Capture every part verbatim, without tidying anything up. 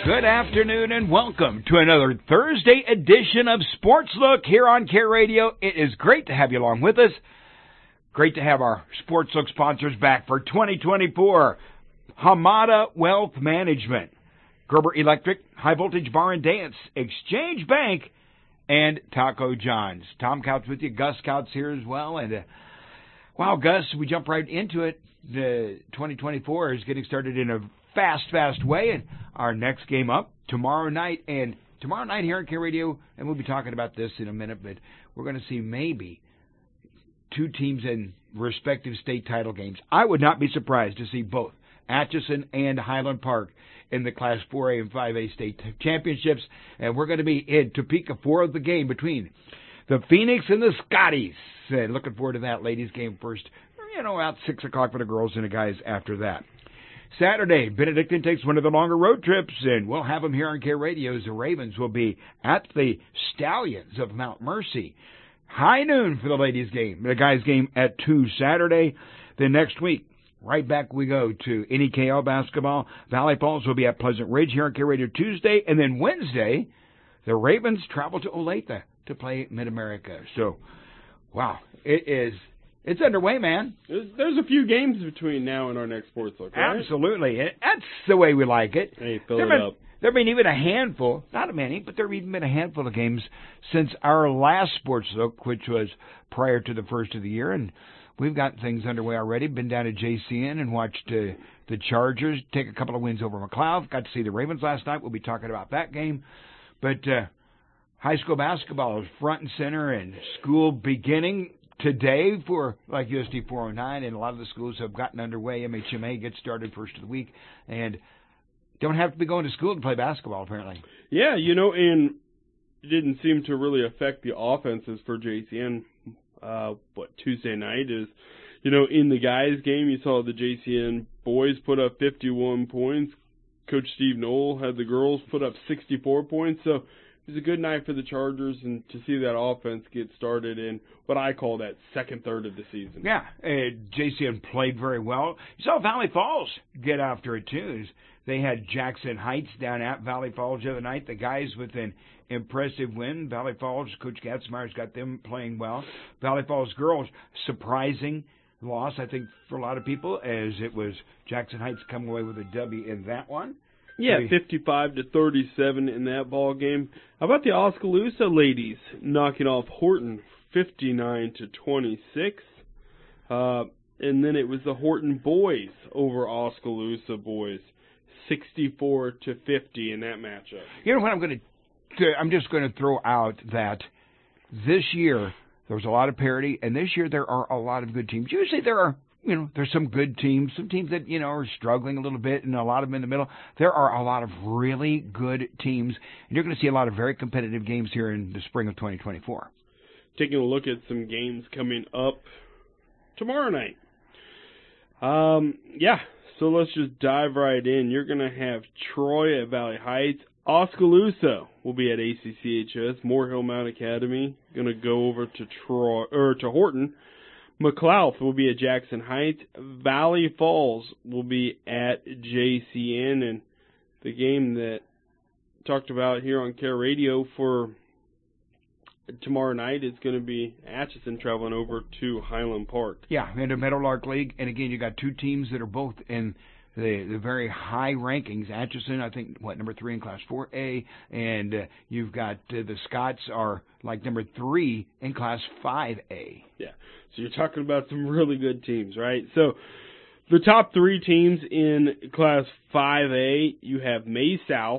Good afternoon and welcome to another Thursday edition of Sports Look here on Care Radio. It is great to have you along with us. Great to have our Sports Look sponsors back for twenty twenty-four. Hamada Wealth Management, Gerber Electric, High Voltage Bar and Dance, Exchange Bank, and Taco John's. Tom Couch with you. Gus Couch here as well. And uh, wow, Gus, we jump right into it. The twenty twenty-four is getting started in a fast, fast way. And our next game up tomorrow night. And tomorrow night here on Care Radio, and we'll be talking about this in a minute, but we're going to see maybe two teams in respective state title games. I would not be surprised to see both Atchison and Highland Park in the Class four A and five A state championships. And we're going to be in Topeka for the game between the Phoenix and the Scotties. And looking forward to that ladies game first, you know, about six o'clock for the girls and the guys after that. Saturday, Benedictine takes one of the longer road trips, and we'll have them here on Care Radio as the Ravens will be at the Stallions of Mount Mercy. High noon for the ladies game. The guys game at two Saturday. Then next week, right back we go to N E K L basketball. Valley Falls will be at Pleasant Ridge here on Care Radio Tuesday. And then Wednesday, the Ravens travel to Olathe to play Mid-America. So, wow, it is... It's underway, man. There's, there's a few games between now and our next Sports Look, right? Absolutely. That's the way we like it. Hey, fill there it been, up. There have been even a handful, not many, but there have even been a handful of games since our last Sports Look, which was prior to the first of the year. And we've got things underway already. Been down to J C N and watched uh, the Chargers take a couple of wins over McLeod. Got to see the Ravens last night. We'll be talking about that game. But uh, high school basketball is front and center, and school beginning today for like U S D four oh nine, and a lot of the schools have gotten underway. M H M A gets started first of the week, and don't have to be going to school to play basketball, apparently. Yeah, you know, and it didn't seem to really affect the offenses for J C N. Uh, what, Tuesday night is, you know, in the guys' game, you saw the J C N boys put up fifty-one points. Coach Steve Knoll had the girls put up sixty-four points, so it was a good night for the Chargers, and to see that offense get started in what I call that second third of the season. Yeah, uh, J C N played very well. You saw Valley Falls get after it, too. They had Jackson Heights down at Valley Falls the other night. The guys with an impressive win. Valley Falls, Coach Gatzmeyer's got them playing well. Valley Falls girls, surprising loss, I think, for a lot of people, as it was Jackson Heights coming away with a W in that one. Yeah, fifty-five to thirty-seven in that ball game. How about the Oskaloosa ladies knocking off Horton fifty-nine to twenty-six? Uh, and then it was the Horton boys over Oskaloosa boys, sixty-four to fifty in that matchup. You know what I'm going to? I'm just going to throw out that this year there was a lot of parity, and this year there are a lot of good teams. Usually there are. You know, there's some good teams, some teams that, you know, are struggling a little bit, and a lot of them in the middle. There are a lot of really good teams, and you're going to see a lot of very competitive games here in the spring of twenty twenty-four. Taking a look at some games coming up tomorrow night. Um, yeah, so let's just dive right in. You're going to have Troy at Valley Heights. Oskaloosa will be at A C C H S. Moorhill Mount Academy going to go over to Troy or to Horton. McLeod will be at Jackson Heights. Valley Falls will be at J C N. And the game that talked about here on Care Radio for tomorrow night is going to be Atchison traveling over to Highland Park. Yeah, in the Meadowlark League. And again, you got two teams that are both in the the very high rankings. Atchison, I think, what, number three in Class four A. And uh, you've got uh, the Scots are like number three in Class five A. Yeah. So you're talking about some really good teams, right? So the top three teams in Class five A, you have May South,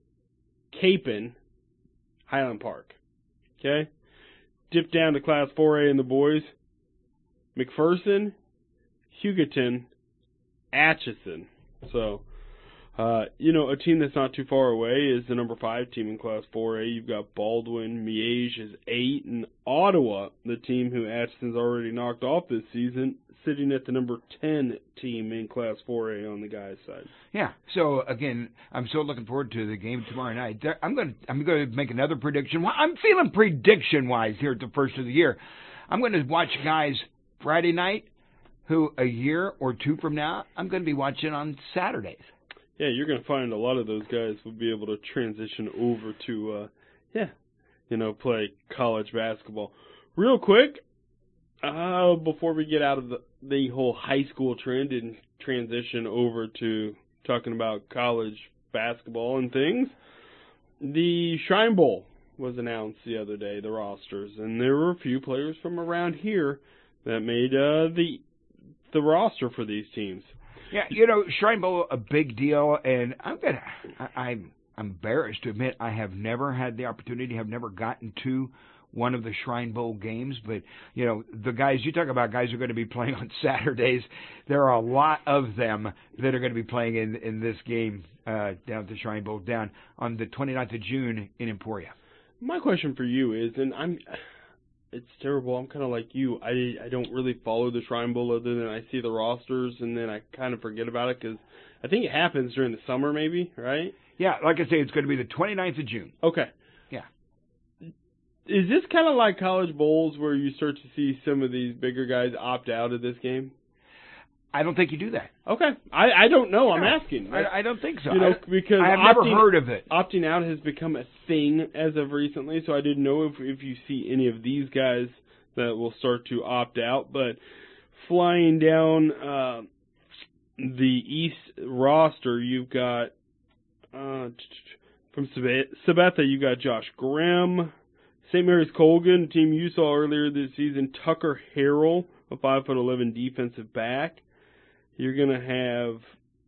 Capon, Highland Park. Okay? Dip down to Class four A in the boys, McPherson, Hugoton, Atchison. So, uh, you know, a team that's not too far away is the number five team in Class four A. You've got Baldwin, Miege is eight, and Ottawa, the team who Atchison's already knocked off this season, sitting at the number ten team in Class four A on the guys' side. Yeah. So again, I'm so looking forward to the game tomorrow night. I'm going to I'm going to make another prediction. I'm feeling prediction wise here at the first of the year. I'm going to watch guys Friday night who a year or two from now I'm going to be watching on Saturdays. yeah, you're going to find a lot of those guys will be able to transition over to, uh, yeah, you know, play college basketball. Real quick, uh, before we get out of the, the whole high school trend and transition over to talking about college basketball and things, the Shrine Bowl was announced the other day, the rosters, and there were a few players from around here that made uh, the the roster for these teams. Yeah, you know, Shrine Bowl, a big deal, and I'm gonna, I, I'm embarrassed to admit I have never had the opportunity, have never gotten to one of the Shrine Bowl games, but, you know, the guys, you talk about guys who are going to be playing on Saturdays, there are a lot of them that are going to be playing in, in this game uh, down at the Shrine Bowl down on the twenty-ninth of June in Emporia. My question for you is, and I'm, it's terrible, I'm kind of like you, I, I don't really follow the Shrine Bowl other than I see the rosters and then I kind of forget about it because I think it happens during the summer maybe, right? Yeah, like I say, it's going to be the twenty-ninth of June. Okay. Yeah. Is this kind of like college bowls where you start to see some of these bigger guys opt out of this game? I don't think you do that. Okay. I, I don't know. I'm No, asking. I, I don't think so. You know, I, because I have opting, never heard of it. Opting out has become a thing as of recently, so I didn't know if if you see any of these guys that will start to opt out. But flying down uh, the East roster, you've got uh, from Sabetha, you got Josh Grimm. Saint Mary's Colgan, team you saw earlier this season, Tucker Harrell, a five foot eleven defensive back. You're going to have,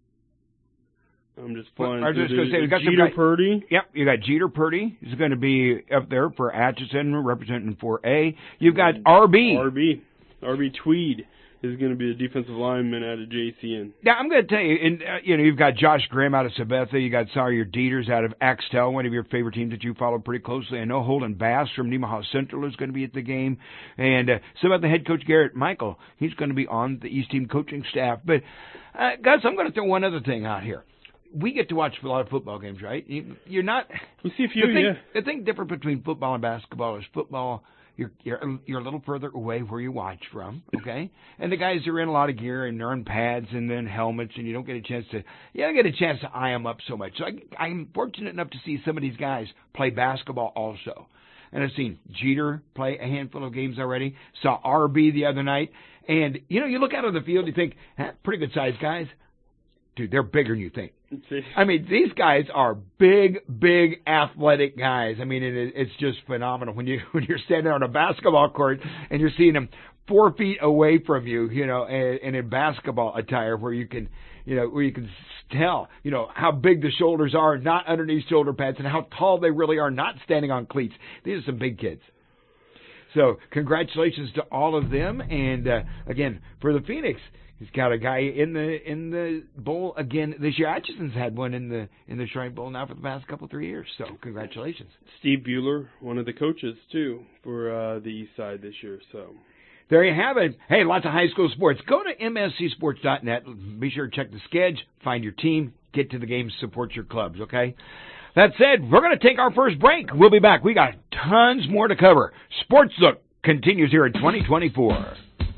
I'm just flying well, through just gonna say, we got Jeter guy, Purdy. Yep, you got Jeter Purdy. He's going to be up there for Atchison, representing four A. You've got R B. R B. R B Tweed is going to be a defensive lineman out of J C N. Now, I'm going to tell you, and, uh, you know, you've got Josh Grimm out of Sabetha. You got Sawyer Dieters out of Axtell, one of your favorite teams that you follow pretty closely. I know Holden Bass from Nemaha Central is going to be at the game. And uh, Sabetha head coach Garrett Michael, he's going to be on the East team coaching staff. But, uh, guys, I'm going to throw one other thing out here. We get to watch a lot of football games, right? You, you're not... We see a few, the thing, yeah. The thing different between football and basketball is football... You're, you're you're a little further away where you watch from, okay? And the guys are in a lot of gear and they're in pads and then helmets, and you don't get a chance to you don't get a chance to eye them up so much. So I, I'm fortunate enough to see some of these guys play basketball also, and I've seen Jeter play a handful of games already. Saw R B the other night, and you know you look out on the field, you think, eh, pretty good sized guys. Dude, they're bigger than you think. I mean, these guys are big, big, athletic guys. I mean, it, it's just phenomenal when you when you're standing on a basketball court and you're seeing them four feet away from you, you know, and, and in basketball attire, where you can, you know, where you can tell, you know, how big the shoulders are, not underneath shoulder pads, and how tall they really are, not standing on cleats. These are some big kids. So, congratulations to all of them, and uh, again, for the Phoenix. He's got a guy in the in the bowl again this year. Atchison's had one in the in the Shrine Bowl now for the past couple three years. So congratulations, Steve Bueller, one of the coaches too for uh, the East Side this year. So there you have it. Hey, lots of high school sports. Go to M S C sports dot net. Be sure to check the schedule, find your team, get to the games, support your clubs. Okay. That said, we're going to take our first break. We'll be back. We got tons more to cover. Sports Look continues here in twenty twenty-four.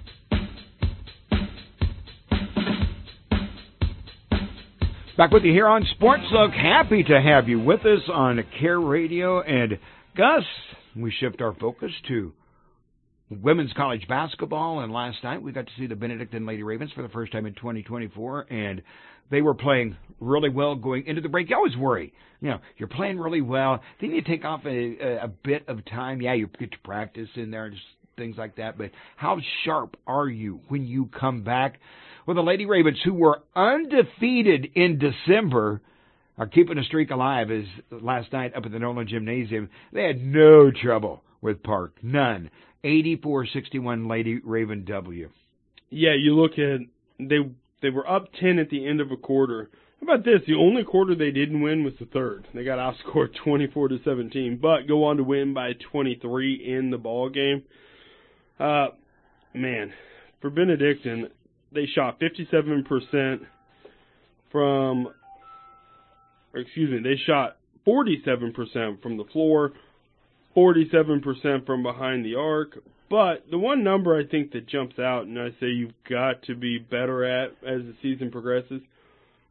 Back with you here on Sports Look. Happy to have you with us on Care Radio. And Gus, we shift our focus to women's college basketball. And last night we got to see the Benedictine Lady Ravens for the first time in twenty twenty-four. And they were playing really well going into the break. You always worry. You know, you're playing really well. Then you take off a, a, a bit of time. Yeah, you get to practice in there and just things like that. But how sharp are you when you come back? Well, the Lady Ravens, who were undefeated in December, are keeping a streak alive. As last night up at the Nolan Gymnasium, they had no trouble with Park. None. eighty-four sixty-one Lady Raven W. Yeah, you look at, they they were up ten at the end of a quarter. How about this? The only quarter they didn't win was the third. They got outscored twenty-four to seventeen, but go on to win by twenty-three in the ball game. Uh, man, for Benedictine, they shot fifty-seven percent from, or excuse me, they shot forty-seven percent from the floor, forty-seven percent from behind the arc. But the one number I think that jumps out, and I say you've got to be better at as the season progresses,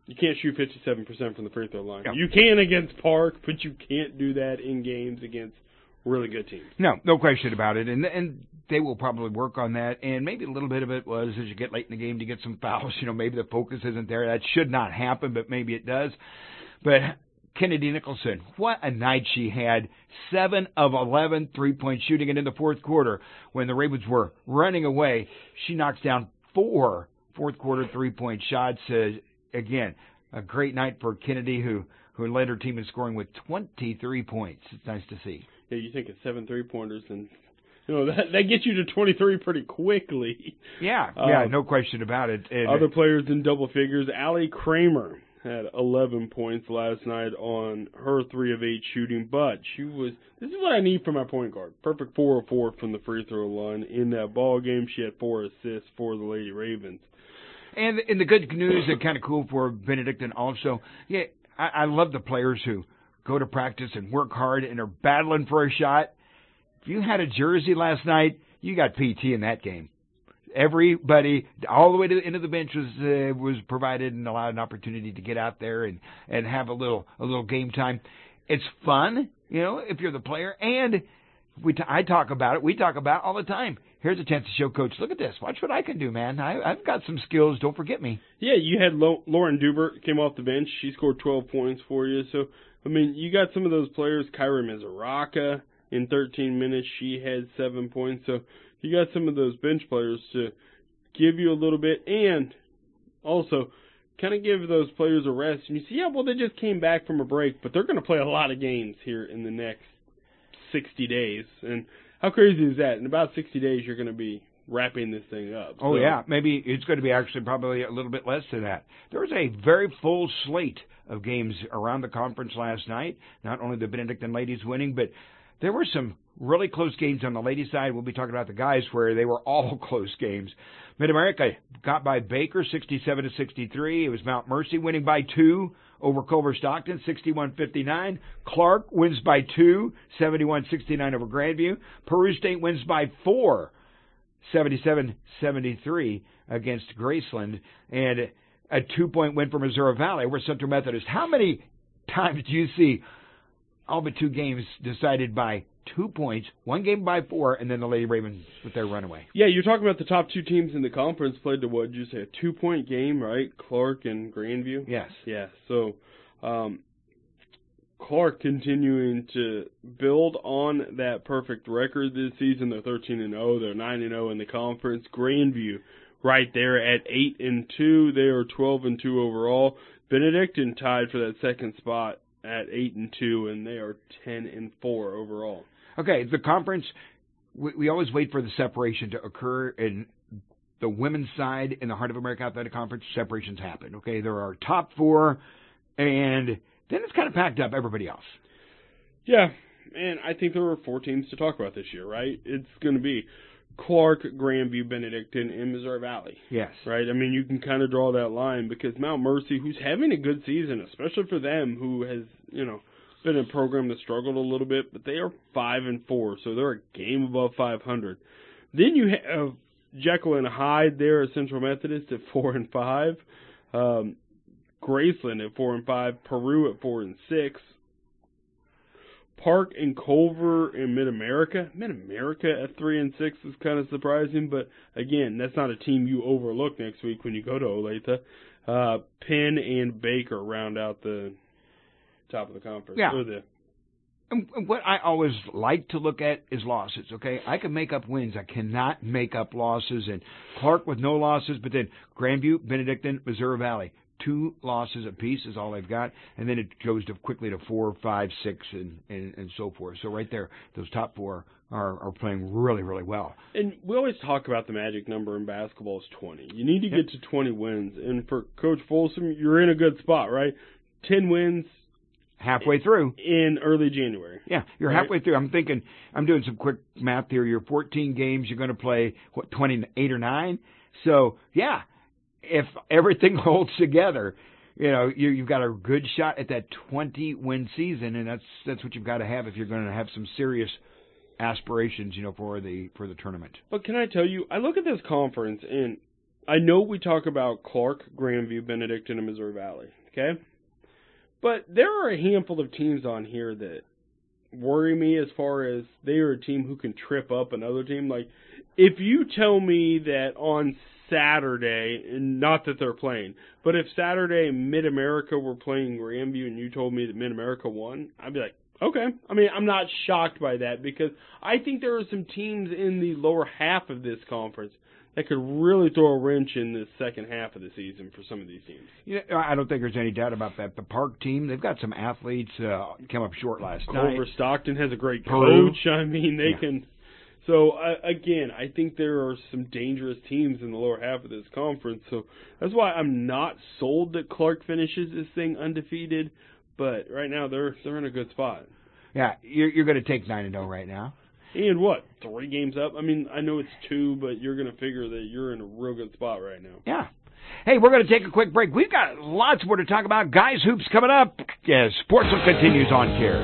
You can't shoot fifty-seven percent from the free throw line. No. You can against Park, but you can't do that in games against really good teams. No, no question about it. And and they will probably work on that. And maybe a little bit of it was as you get late in the game to get some fouls. You know, maybe the focus isn't there. That should not happen, but maybe it does. But Kennedy Nicholson, what a night she had. seven of eleven three-point shooting. And in the fourth quarter, when the Ravens were running away, she knocks down four fourth-quarter three-point shots. Uh, again, a great night for Kennedy, who, who led her team in scoring with twenty-three points. It's nice to see. Yeah, you think of seven three-pointers, and you know that, that gets you to twenty-three pretty quickly. Yeah, yeah, um, no question about it. And other players in double figures. Allie Kramer had eleven points last night on her three of eight shooting, but she was, this is what I need from my point guard. Perfect four of four from the free throw line in that ball game. She had four assists for the Lady Ravens. And, and the good news and kind of cool for Benedictine also, yeah, I, I love the players who go to practice and work hard and are battling for a shot. If you had a jersey last night, you got P T in that game. Everybody, all the way to the end of the bench, was uh, was provided and allowed an opportunity to get out there and, and have a little a little game time. It's fun, you know, if you're the player. And we t- I talk about it. We talk about it all the time. Here's a chance to show Coach, look at this. Watch what I can do, man. I, I've got some skills. Don't forget me. Yeah, you had Lo- Lauren Dubert came off the bench. She scored twelve points for you. So, I mean, you got some of those players. Kyra Mizuraka in thirteen minutes. She had seven points. So you got some of those bench players to give you a little bit and also kind of give those players a rest. And you see, yeah, well, they just came back from a break, but they're going to play a lot of games here in the next sixty days. And how crazy is that? In about sixty days, you're going to be wrapping this thing up. Oh, so, yeah. Maybe it's going to be actually probably a little bit less than that. There was a very full slate of games around the conference last night. Not only the Benedictine ladies winning, but there were some really close games on the ladies' side. We'll be talking about the guys where they were all close games. Mid-America got by Baker, sixty-seven to sixty-three. It was Mount Mercy winning by two over Culver Stockton, sixty-one fifty-nine. Clark wins by two, seventy-one sixty-nine over Grandview. Peru State wins by four, seventy-seven seventy-three against Graceland. And a two-point win for Missouri Valley over Central Methodist. How many times do you see all but two games decided by two points, one game by four, and then the Lady Ravens with their runaway? Yeah, you're talking about the top two teams in the conference played to what, did you say, a two-point game, right? Clark and Grandview? Yes. Yeah, so um, Clark continuing to build on that perfect record this season. They're thirteen and oh, they're nine and oh in the conference. Grandview right there at eight and two, they are twelve and two overall. Benedictine tied for that second spot at eight and two, and they are ten and four overall. Okay, the conference, we, we always wait for the separation to occur in the women's side in the Heart of America Athletic Conference. Separations happen. Okay, there are top four, and then it's kind of packed up everybody else. Yeah, and I think there are four teams to talk about this year, right? It's going to be Clark, Grandview, Benedictine, and Missouri Valley. Yes. Right? I mean, you can kind of draw that line because Mount Mercy, who's having a good season, especially for them, who has, you know, been a program that struggled a little bit, but they are five and four, so they're a game above five hundred. Then you have Jekyll and Hyde there at Central Methodist at four and five, um, Graceland at four and five, Peru at four and six. Park and Culver in Mid-America. Mid-America at three and six is kind of surprising, but again, that's not a team you overlook next week when you go to Olathe. Uh, Penn and Baker round out the top of the conference. Yeah. Or the, And what I always like to look at is losses, okay? I can make up wins. I cannot make up losses. And Clark with no losses, but then Grandview, Benedictine, Missouri Valley. Two losses apiece is all they've got, and then it goes to quickly to four, five, six, and, and, and so forth. So right there, those top four are, are playing really, really well. And we always talk about the magic number in basketball is twenty. You need to Yep. get to twenty wins. And for Coach Folsom, you're in a good spot, right? ten wins Halfway through. in early January. Yeah, you're Right. halfway through. I'm thinking, I'm doing some quick math here. You're fourteen games. You're going to play, what, twenty-eight or nine? So, yeah, if everything holds together, you know, you, you've got a good shot at that twenty-win season, and that's that's what you've got to have if you're going to have some serious aspirations, you know, for the for the tournament. But can I tell you, I look at this conference, and I know we talk about Clark, Grandview, Benedictine, and Missouri Valley, okay? But there are a handful of teams on here that worry me as far as they are a team who can trip up another team. Like, if you tell me that on Saturday, and not that they're playing, but if Saturday Mid-America were playing Grandview and you told me that Mid-America won, I'd be like, okay. I mean, I'm not shocked by that because I think there are some teams in the lower half of this conference that could really throw a wrench in the second half of the season for some of these teams. Yeah, I don't think there's any doubt about that. The Park team, they've got some athletes uh, come up short last night. Culver Stockton has a great Peru. coach. I mean, they Yeah. can. So, uh, again, I think there are some dangerous teams in the lower half of this conference. So that's why I'm not sold that Clark finishes this thing undefeated. But right now, they're they're in a good spot. Yeah, you're, you're going to take nine and oh right now. And what, three games up? I mean, I know it's two, but you're going to figure that you're in a real good spot right now. Yeah. Hey, we're going to take a quick break. We've got lots more to talk about. Guys Hoops coming up as Sports Look continues on Care.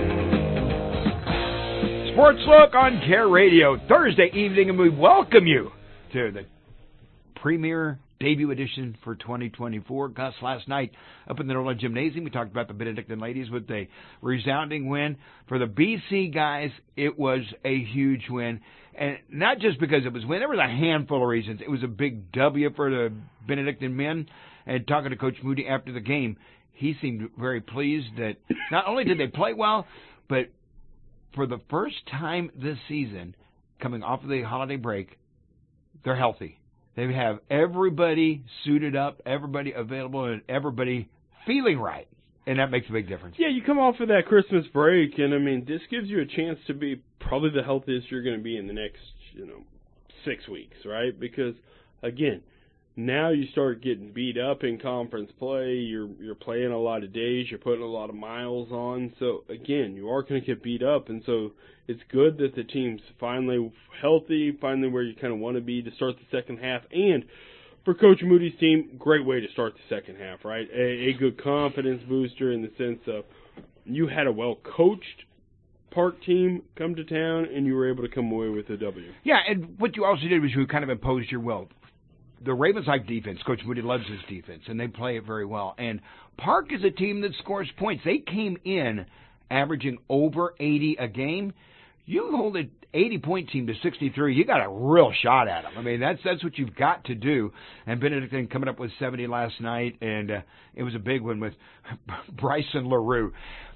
Sports Look on Care Radio, Thursday evening, and we welcome you to the premier debut edition for twenty twenty-four. Gus, last night up in the Norland Gymnasium, we talked about the Benedictine ladies with a resounding win. For the B C guys, it was a huge win. And not just because it was a win. There was a handful of reasons. It was a big W for the Benedictine men. And talking to Coach Moody after the game, he seemed very pleased that not only did they play well, but for the first time this season, coming off of the holiday break, they're healthy. They have everybody suited up, everybody available, and everybody feeling right. And that makes a big difference. Yeah, you come off of that Christmas break, and, I mean, this gives you a chance to be probably the healthiest you're going to be in the next, you know, six weeks, right? Because, again, now you start getting beat up in conference play. You're you're playing a lot of days. You're putting a lot of miles on. So, again, you are going to get beat up. And so it's good that the team's finally healthy, finally where you kind of want to be to start the second half. And for Coach Moody's team, great way to start the second half, right? A, a good confidence booster in the sense of you had a well-coached Park team come to town, and you were able to come away with a W. Yeah, and what you also did was you kind of imposed your will. The Ravens like defense. Coach Moody loves his defense, and they play it very well. And Park is a team that scores points. They came in averaging over eighty a game. You hold an eighty-point team to sixty-three, you got a real shot at them. I mean, that's that's what you've got to do. And Benedictine coming up with seventy last night, and uh, it was a big one with Bryson LaRue.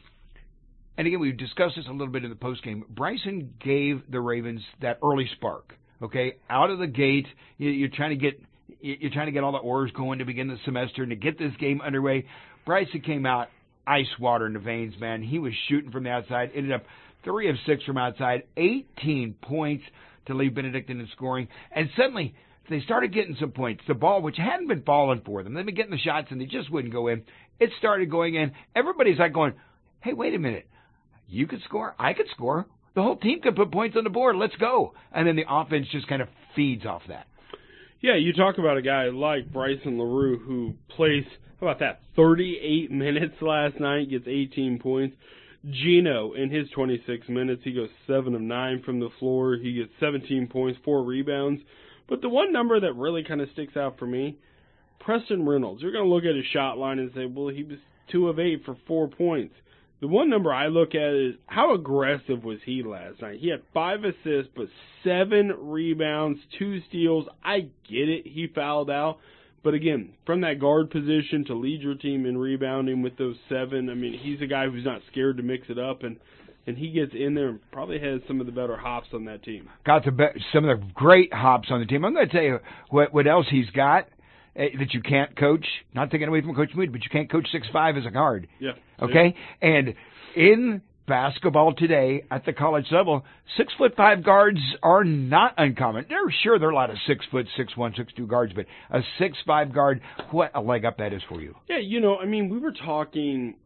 And again, we've discussed this a little bit in the postgame. Bryson gave the Ravens that early spark. Okay, out of the gate, you, you're trying to get you're trying to get all the oars going to begin the semester and to get this game underway. Bryson came out ice water in the veins, man. He was shooting from the outside, ended up three of six from outside, eighteen points to leave Benedictine in scoring, and suddenly they started getting some points. The ball, which hadn't been falling for them, they've been getting the shots and they just wouldn't go in. It started going in. Everybody's like going, "Hey, wait a minute! You could score, I could score." The whole team could put points on the board. Let's go. And then the offense just kind of feeds off that. Yeah, you talk about a guy like Bryson LaRue who plays, how about that, thirty-eight minutes last night, gets eighteen points. Gino, in his twenty-six minutes, he goes seven of nine from the floor. He gets seventeen points, four rebounds. But the one number that really kind of sticks out for me, Preston Reynolds. You're going to look at his shot line and say, well, he was two of eight for four points. The one number I look at is how aggressive was he last night? He had five assists, but seven rebounds, two steals. I get it. He fouled out. But again, from that guard position to lead your team in rebounding with those seven, I mean, he's a guy who's not scared to mix it up, and, and he gets in there and probably has some of the better hops on that team. Got the be- some of the great hops on the team. I'm going to tell you what, what else he's got that you can't coach, not taking away from Coach Moody, but you can't coach six five as a guard. Yeah. Okay? And in basketball today at the college level, six foot five guards are not uncommon. They're sure there are a lot of six foot, six one, six two guards, but a six five guard, what a leg up that is for you. Yeah, you know, I mean, we were talking,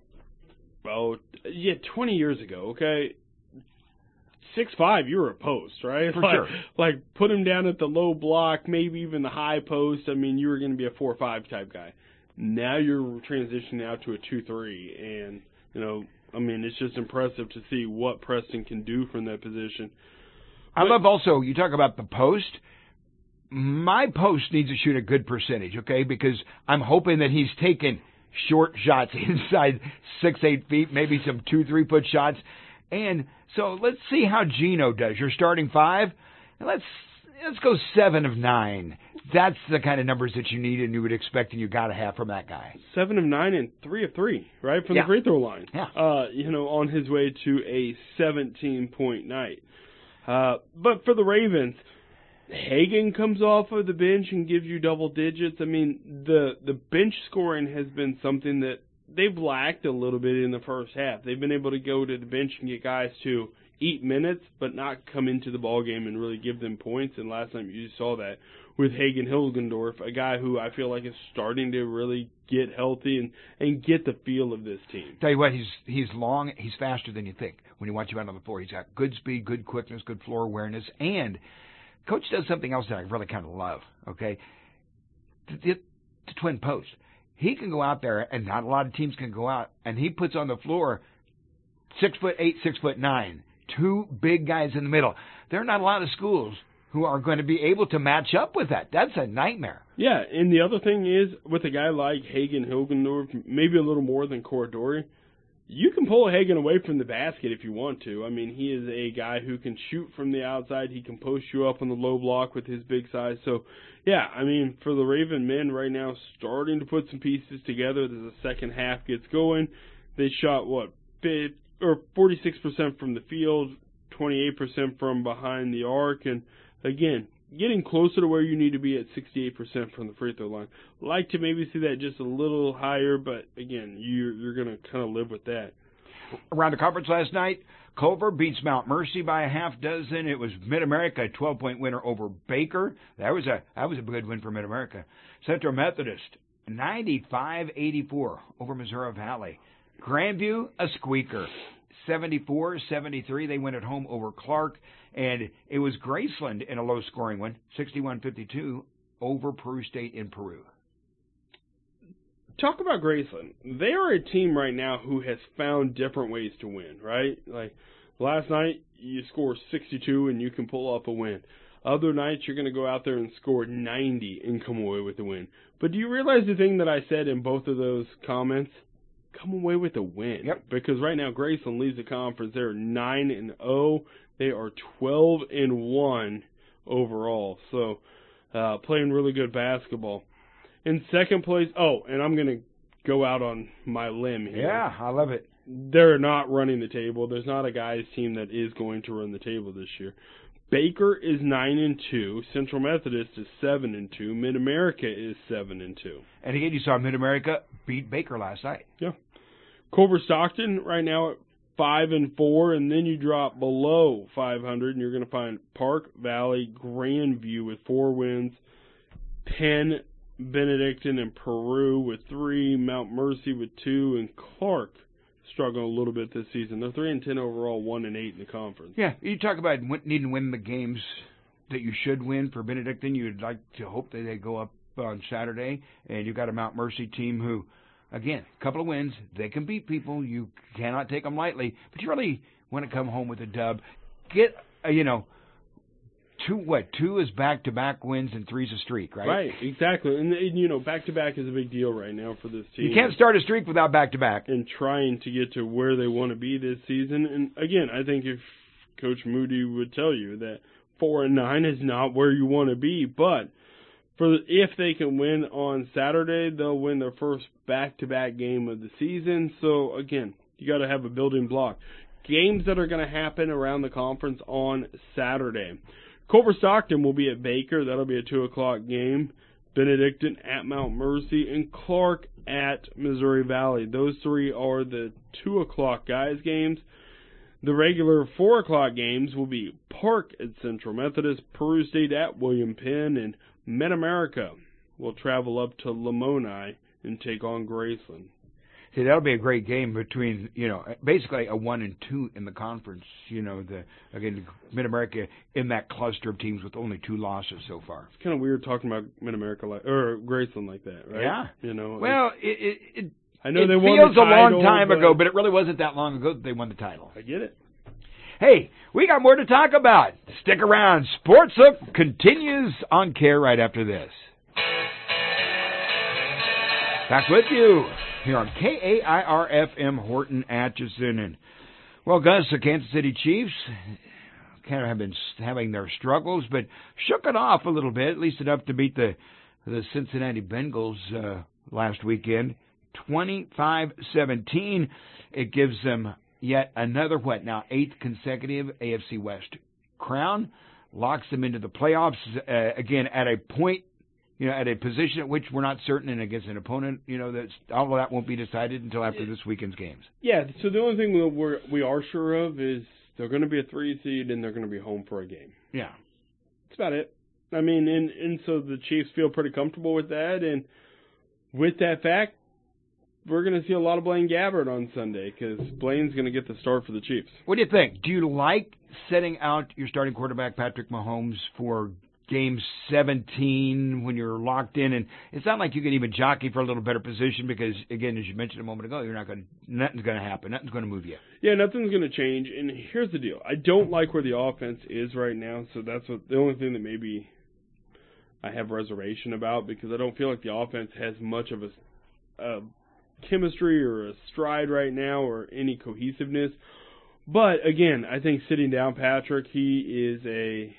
well, yeah, twenty years ago, okay? six five, you were a post, right? For like, sure. Like, put him down at the low block, maybe even the high post. I mean, you were going to be a four five type guy. Now you're transitioning out to a two three, and, you know, I mean, it's just impressive to see what Preston can do from that position. I But, love also, you talk about the post. my post needs to shoot a good percentage, okay? Because I'm hoping that he's taking short shots inside six, eight feet, maybe some two, three foot shots. And so let's see how Gino does. You're starting five, and let's let's go seven of nine. That's the kind of numbers that you need and you would expect and you got to have from that guy. Seven of nine and three of three, right, from yeah. the free throw line. Yeah. Uh, you know, on his way to a seventeen-point night. Uh, but for the Ravens, Hagan comes off of the bench and gives you double digits. I mean, the the bench scoring has been something that they've lacked a little bit in the first half. They've been able to go to the bench and get guys to eat minutes, but not come into the ball game and really give them points. And last time you saw that with Hagan Hilgendorf, a guy who I feel like is starting to really get healthy and, and get the feel of this team. Tell you what, he's he's long, he's faster than you think. When you watch him out on the floor, he's got good speed, good quickness, good floor awareness, and Coach does something else that I really kind of love, okay? The, the, the twin post. He can go out there, and not a lot of teams can go out, and he puts on the floor six foot eight, six foot nine, two big guys in the middle. There are not a lot of schools who are going to be able to match up with that. That's a nightmare. Yeah, and the other thing is, with a guy like Hagan Hilgendorf, maybe a little more than Corridori, you can pull Hagan away from the basket if you want to. I mean, he is a guy who can shoot from the outside. He can post you up on the low block with his big size. So, yeah, I mean, for the Raven men right now, starting to put some pieces together as the second half gets going. They shot, what, fifty, or forty-six percent from the field, twenty-eight percent from behind the arc. And, again, getting closer to where you need to be at sixty-eight percent from the free throw line. Like to maybe see that just a little higher, but again, you're, you're going to kind of live with that. Around the conference last night, Culver beats Mount Mercy by a half dozen. It was Mid-America, a twelve-point winner over Baker. That was a that was a good win for Mid-America. Central Methodist, ninety-five eighty-four over Missouri Valley. Grandview, a squeaker, seventy-four seventy-three. They went at home over Clark. And it was Graceland in a low-scoring one, sixty-one fifty-two, over Peru State in Peru. Talk about Graceland. They are a team right now who has found different ways to win, right? Like last night, you score sixty-two and you can pull off a win. Other nights, you're going to go out there and score ninety and come away with a win. But do you realize the thing that I said in both of those comments? Come away with a win. Yep. Because right now, Graceland leads the conference. They're nine and oh. They are twelve and one overall. So, uh, playing really good basketball. In second place, oh, and I'm going to go out on my limb here. Yeah, I love it. They're not running the table. There's not a guy's team that is going to run the table this year. Baker is nine and two. Central Methodist is seven and two. Mid-America is seven and two. And again, you saw Mid-America beat Baker last night. Yeah. Culver Stockton right now at five and four, and then you drop below five hundred, and you're going to find Park Valley, Grandview with four wins, Penn, Benedictine, and Peru with three, Mount Mercy with two, and Clark struggling a little bit this season. They're three and ten overall, one and eight in the conference. Yeah, you talk about needing to win the games that you should win for Benedictine. You'd like to hope that they go up on Saturday, and you've got a Mount Mercy team who, again, a couple of wins. They can beat people. You cannot take them lightly. But you really want to come home with a dub. Get, uh, you know, two, what, two is back-to-back wins and three's a streak, right? Right, exactly. And, and, you know, back-to-back is a big deal right now for this team. You can't start a streak without back-to-back. And trying to get to where they want to be this season. And, again, I think if Coach Moody would tell you that four and nine is not where you want to be, but for if they can win on Saturday, they'll win their first back-to-back game of the season. So, again, you got to have a building block. Games that are going to happen around the conference on Saturday. Culver Stockton will be at Baker. That'll be a two o'clock game. Benedictine at Mount Mercy. And Clark at Missouri Valley. Those three are the two o'clock guys games. The regular four o'clock games will be Park at Central Methodist, Peru State at William Penn, and Mid-America will travel up to Lamoni and take on Graceland. See, that'll be a great game between, you know, basically a one and two in the conference. You know, the again, Mid-America in that cluster of teams with only two losses so far. It's kind of weird talking about Mid-America like, or Graceland like that, right? Yeah. You know. Well, it it, it, I know it they won feels the a long title, time but ago, but it really wasn't that long ago that they won the title. I get it. Hey, we got more to talk about. Stick around. Sports Hook continues on Care right after this. Back with you here on K A I R F M Horton Atchison. And, well, Gus, the Kansas City Chiefs kind of have been having their struggles, but shook it off a little bit, at least enough to beat the the Cincinnati Bengals uh, last weekend, twenty-five seventeen. It gives them yet another, what, now eighth consecutive A F C West crown, locks them into the playoffs, uh, again, at a point, you know, at a position at which we're not certain and against an opponent, you know, that's, all of that won't be decided until after this weekend's games. Yeah, so the only thing that we're, we are sure of is they're going to be a three seed and they're going to be home for a game. Yeah. That's about it. I mean, and, and so the Chiefs feel pretty comfortable with that, and with that fact, we're going to see a lot of Blaine Gabbert on Sunday because Blaine's going to get the start for the Chiefs. What do you think? Do you like setting out your starting quarterback, Patrick Mahomes, for Game seventeen when you're locked in? And it's not like you can even jockey for a little better position because, again, as you mentioned a moment ago, you're not going. Nothing's going to happen. Nothing's going to move you. Yeah, nothing's going to change. And here's the deal: I don't like where the offense is right now, so that's what the only thing that maybe I have reservation about because I don't feel like the offense has much of a, a chemistry or a stride right now or any cohesiveness. But again, I think sitting down Patrick, he is a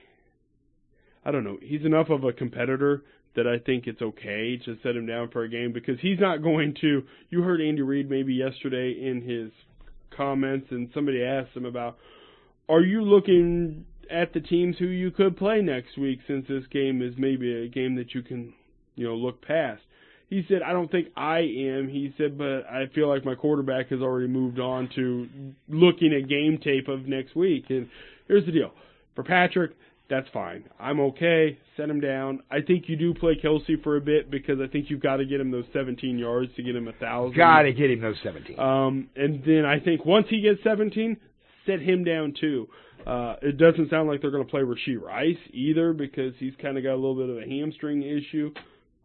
I don't know, he's enough of a competitor that I think it's okay to set him down for a game because he's not going to, you heard Andy Reid maybe yesterday in his comments and somebody asked him about, are you looking at the teams who you could play next week since this game is maybe a game that you can, you know, look past? He said, I don't think I am. He said, but I feel like my quarterback has already moved on to looking at game tape of next week. And here's the deal. For Patrick, that's fine. I'm okay. Set him down. I think you do play Kelsey for a bit because I think you've got to get him those seventeen yards to get him a thousand. Got to get him those seventeen. Um, and then I think once he gets seventeen, set him down too. Uh, it doesn't sound like they're going to play Rashee Rice either because he's kind of got a little bit of a hamstring issue.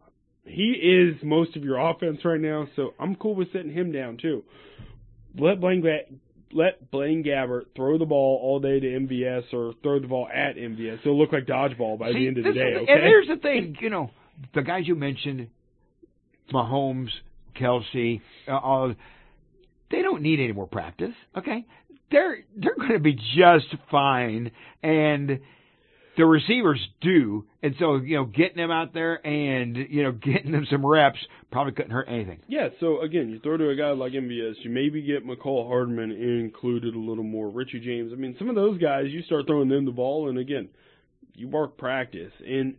He is most of your offense right now, so I'm cool with setting him down too. Let Blaine let Blaine Gabbert throw the ball all day to M V S or throw the ball at M V S. It'll look like dodgeball by See, the end of the day, is, okay? And here's the thing, you know, the guys you mentioned, Mahomes, Kelsey, uh, all, they don't need any more practice, okay? They're they're going to be just fine, and the receivers do, and so, you know, getting them out there and, you know, getting them some reps probably couldn't hurt anything. Yeah, so, again, you throw to a guy like M V S, you maybe get McCall Hardman included a little more, Richie James. I mean, some of those guys, you start throwing them the ball, and, again, you work practice. And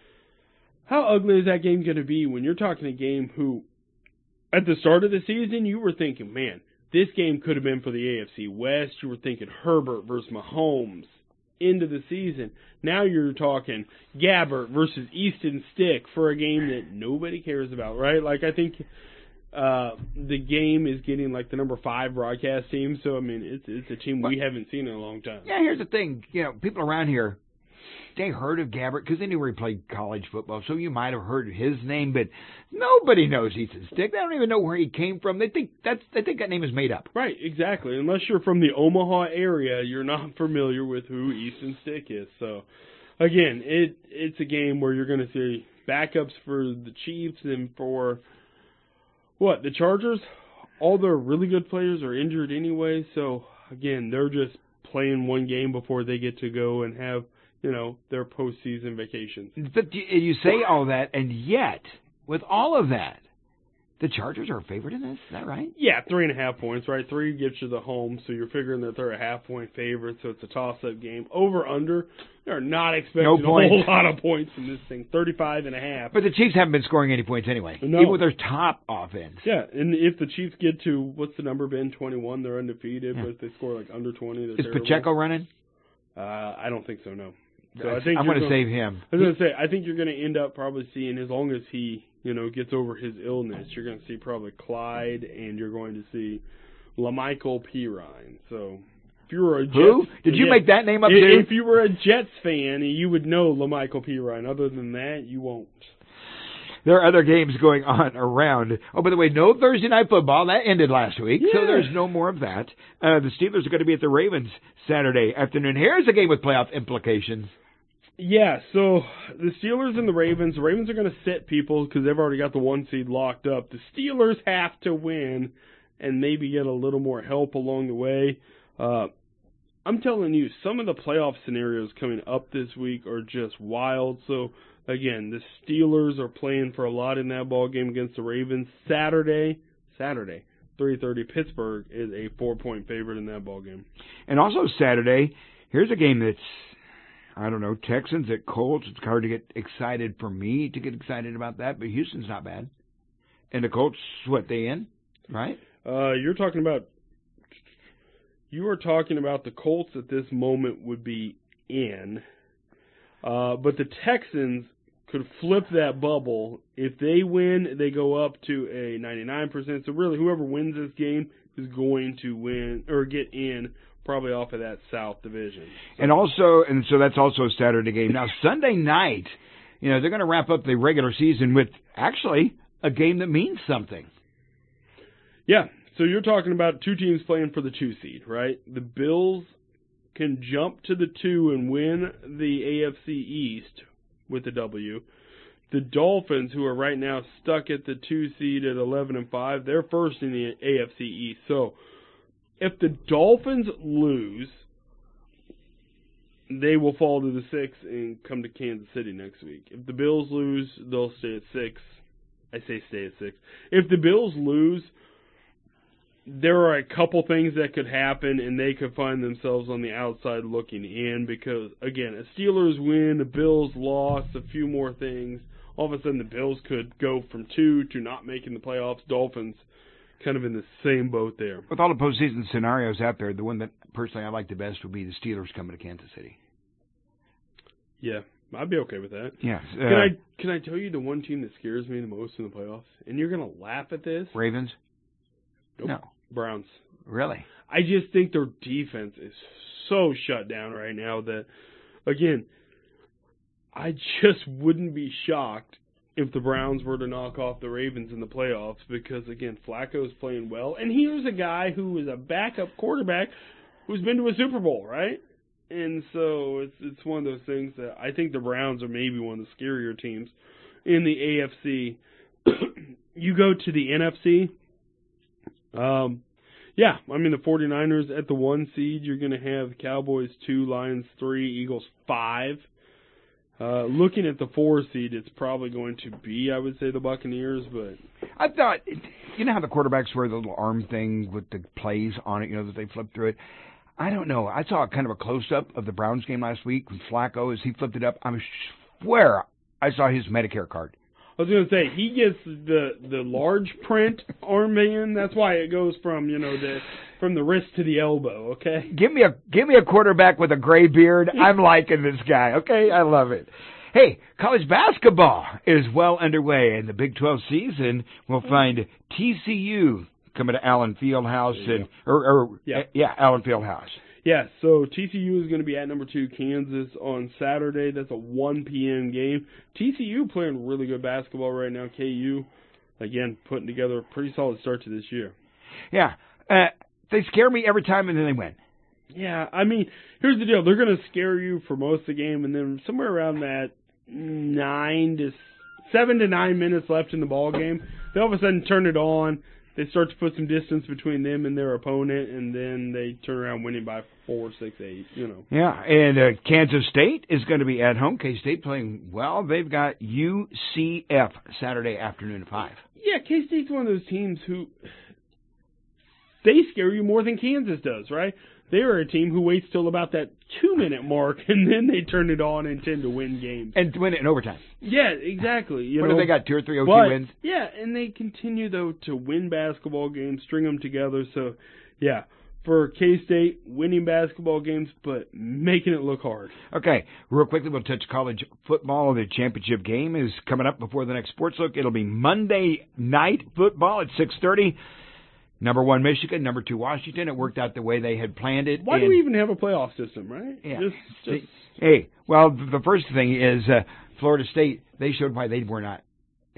how ugly is that game going to be when you're talking a game who, at the start of the season, you were thinking, man, this game could have been for the A F C West. You were thinking Herbert versus Mahomes into the season. Now you're talking Gabbert versus Easton Stick for a game that nobody cares about, right? Like, I think uh, the game is getting, like, the number five broadcast team. So, I mean, it's it's a team we haven't seen in a long time. Yeah, here's the thing. You know, people around here, they heard of Gabbert because they knew where he played college football, so you might have heard his name, but nobody knows Easton Stick. They don't even know where he came from. They think that's they think that name is made up. Right, exactly. Unless you're from the Omaha area, you're not familiar with who Easton Stick is. So, again, it it's a game where you're going to see backups for the Chiefs and for, what, the Chargers? All their really good players are injured anyway, so, again, they're just playing one game before they get to go and have, you know, their postseason vacations. But you say all that, and yet, with all of that, the Chargers are a favorite in this. Is that right? Yeah, three and a half points, right? Three gets you the home, so you're figuring that they're a half-point favorite, so it's a toss-up game. Over, under, they're not expecting no a whole lot of points in this thing, thirty-five and a half. But the Chiefs haven't been scoring any points anyway, no. even with their top offense. Yeah, and if the Chiefs get to, what's the number been, twenty-one, they're undefeated, yeah. but if they score like under twenty, they're Is terrible. Pacheco running? Uh, I don't think so, no. So I, I think I'm going to save him. I was going to say, I think you're going to end up probably seeing, as long as he, you know, gets over his illness, you're going to see probably Clyde, and you're going to see LaMichael Pirine. So if you were a Jets, who did you yeah, make that name up? If, too? if you were a Jets fan, you would know LaMichael Pirine. Other than that, you won't. there are other games going on around. Oh, by the way, no Thursday night football. That ended last week, yeah. so there's no more of that. Uh, the Steelers are going to be at the Ravens Saturday afternoon. Here's a game with playoff implications. Yeah, so the Steelers and the Ravens, the Ravens are going to sit people because they've already got the one seed locked up. The Steelers have to win and maybe get a little more help along the way. Uh, I'm telling you, some of the playoff scenarios coming up this week are just wild. So, again, the Steelers are playing for a lot in that ball game against the Ravens. Saturday, Saturday, three thirty, Pittsburgh is a four-point favorite in that ball game. And also Saturday, here's a game that's, I don't know, Texans at Colts. It's hard to get excited for me to get excited about that, but Houston's not bad. And the Colts, what, they in, right? Uh, you're talking about, you are talking about the Colts at this moment would be in, uh, but the Texans could flip that bubble. If they win, they go up to a ninety-nine percent. So really, whoever wins this game is going to win or get in. Probably off of that South Division. So. And also, and so that's also a Saturday game. Now, Sunday night, you know, they're going to wrap up the regular season with actually a game that means something. Yeah, so you're talking about two teams playing for the two seed, right? The Bills can jump to the two and win the A F C East with a W. The Dolphins, who are right now stuck at the two seed at eleven and five, they're first in the A F C East. So, if the Dolphins lose, they will fall to the six and come to Kansas City next week. If the Bills lose, they'll stay at six. I say stay at six. If the Bills lose, there are a couple things that could happen, and they could find themselves on the outside looking in because, again, a Steelers win, the Bills loss, a few more things. All of a sudden, the Bills could go from two to not making the playoffs. Dolphins kind of in the same boat there. With all the postseason scenarios out there, the one that personally I like the best would be the Steelers coming to Kansas City. Yeah, I'd be okay with that. Yes. Uh, can I can I tell you the one team that scares me the most in the playoffs? And you're going to laugh at this. Ravens? Nope. No. Browns. Really? I just think their defense is so shut down right now that, again, I just wouldn't be shocked if the Browns were to knock off the Ravens in the playoffs because, again, Flacco's playing well. And here's a guy who is a backup quarterback who's been to a Super Bowl, right? And so it's it's one of those things that I think the Browns are maybe one of the scarier teams in the A F C. You go to the N F C, um, yeah, I mean the 49ers at the one seed, you're going to have Cowboys two, Lions three, Eagles five. Uh, looking at the four seed, it's probably going to be, I would say, the Buccaneers. But I thought, you know how the quarterbacks wear the little arm thing with the plays on it, you know, that they flip through it? I don't know. I saw kind of a close-up of the Browns game last week with Flacco as he flipped it up. I swear I saw his Medicare card. I was going to say, he gets the the large print armband. That's why it goes from, you know, the from the wrist to the elbow, okay? Give me a give me a quarterback with a gray beard. I'm liking this guy, okay? I love it. Hey, college basketball is well underway, and the Big twelve season will find T C U coming to Allen Fieldhouse, and or, or yeah. yeah, Allen Fieldhouse. Yeah, so T C U is going to be at number two, Kansas, on Saturday. That's a one p.m. game. T C U playing really good basketball right now. K U, again, putting together a pretty solid start to this year. Yeah, uh, they scare me every time, and then they win. Yeah, I mean, here's the deal. They're going to scare you for most of the game, and then somewhere around that nine to seven to nine minutes left in the ball game, they all of a sudden turn it on. They start to put some distance between them and their opponent, and then they turn around winning by four, six, eight, you know. Yeah, and uh, Kansas State is going to be at home. K-State playing well. They've got U C F Saturday afternoon at five. Yeah, K-State's one of those teams who, they scare you more than Kansas does, right? They're a team who waits till about that two-minute mark, and then they turn it on and tend to win games. And win it in overtime. Yeah, exactly. You what know, have they got, two or three O T but, wins? Yeah, and they continue, though, to win basketball games, string them together. So, yeah, for K-State, winning basketball games, but making it look hard. Okay, real quickly, we'll touch college football. The championship game is coming up before the next Sports Look. It'll be Monday night football at six thirty. Number one, Michigan. Number two, Washington. It worked out the way they had planned it. Why and, do we even have a playoff system, right? Yeah. Just, just... Hey, well, the first thing is uh, Florida State, they showed why they were not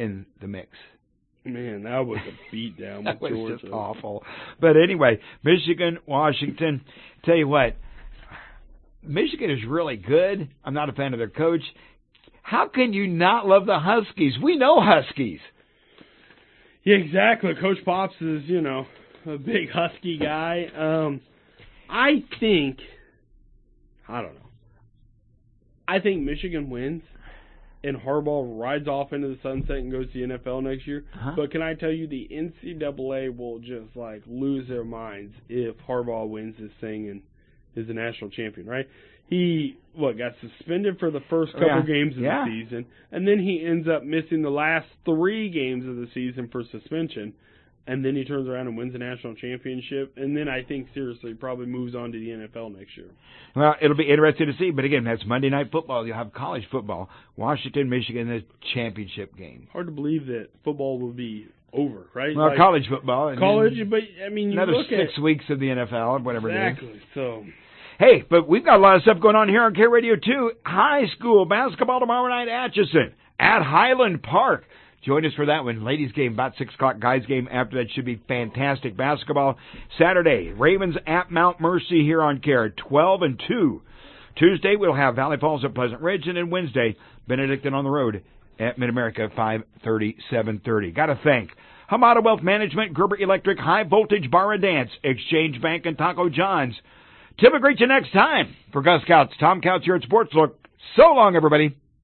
in the mix. Man, that was a beatdown That with was Georgia. just awful. But anyway, Michigan, Washington. Tell you what, Michigan is really good. I'm not a fan of their coach. How can you not love the Huskies? We know Huskies. Yeah, exactly. Coach Pops is, you know, a big Husky guy. Um, I think, I don't know. I think Michigan wins, and Harbaugh rides off into the sunset and goes to the N F L next year. Uh-huh. But can I tell you, the N C double A will just, like, lose their minds if Harbaugh wins this thing and is a national champion, right? He, what, got suspended for the first couple yeah. games of yeah. the season, and then he ends up missing the last three games of the season for suspension, and then he turns around and wins the national championship, and then I think, seriously, probably moves on to the N F L next year. Well, it'll be interesting to see, but again, that's Monday Night Football. You'll have college football. Washington, Michigan, the championship game. Hard to believe that football will be over, right? Well, like, college football. And college, but, I mean, you another look six at weeks of the N F L or whatever exactly, it is. so... Hey, but we've got a lot of stuff going on here on K Radio too. High school basketball tomorrow night, Atchison at Highland Park. Join us for that one. Ladies game about six o'clock. Guys game after that should be fantastic basketball. Saturday, Ravens at Mount Mercy here on K R, twelve and two. Tuesday, we'll have Valley Falls at Pleasant Ridge, and then Wednesday, Benedictine on the road at Mid-America, five thirty, seven thirty. Got to thank Hamada Wealth Management, Gerber Electric, High Voltage Bar and Dance, Exchange Bank, and Taco John's. Tim will greet you next time. For Gus Couts, Tom Couts here at Sports Look. So long, everybody.